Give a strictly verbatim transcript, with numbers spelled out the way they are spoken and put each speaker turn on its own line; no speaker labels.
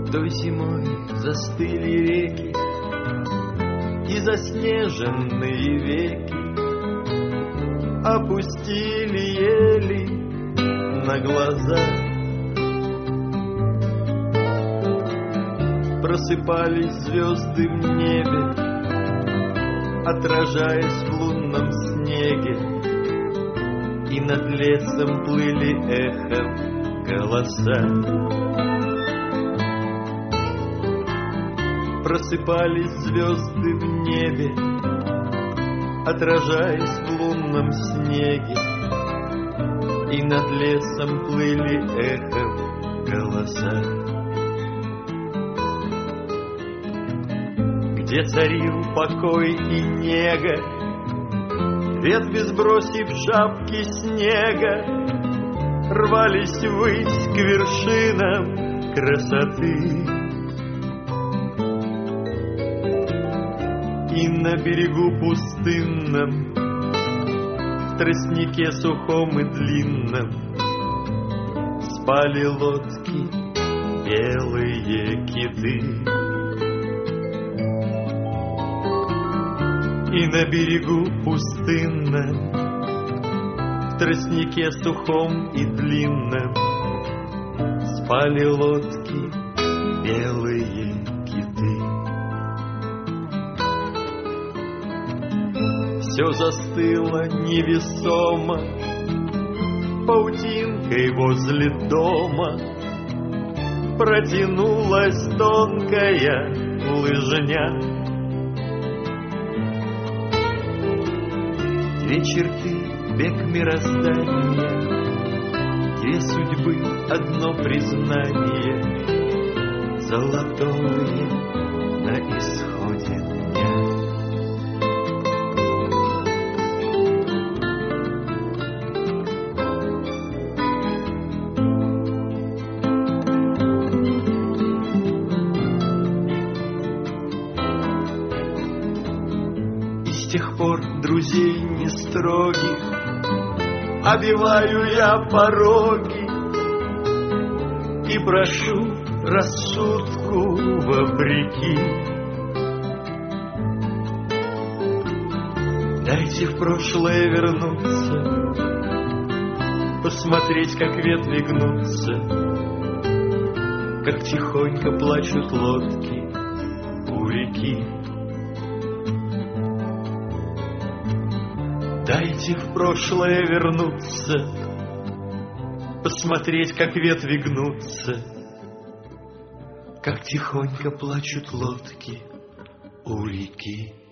Той зимой застыли реки и заснеженные веки опустили ели на глаза. Просыпались звезды в небе, отражаясь в лунном снеге, и над лесом плыли эхом голоса. Просыпались звезды в небе, отражаясь в лунном снеге, и над лесом плыли эхом голоса. Где царил покой и нега, ветви сбросив шапки снега, рвались ввысь к вершинам красоты. И на берегу пустынном, в тростнике сухом и длинном, спали лодки, белые киты. И на берегу пустынном, в тростнике сухом и длинном, спали лодки, белые киты. Все застыло невесомо паутинкой возле дома, протянулась тонкая лыжня. Две черты, век мироздания, две судьбы, одно признание, золотое на исходе дня. С тех пор друзей не строгих обиваю я пороги и прошу рассудку вопреки. Дайте в прошлое вернуться, посмотреть, как ветви гнутся, как тихонько плачут лодки у реки. Дайте в прошлое вернуться, посмотреть, как ветви гнутся, как тихонько плачут лодки у реки.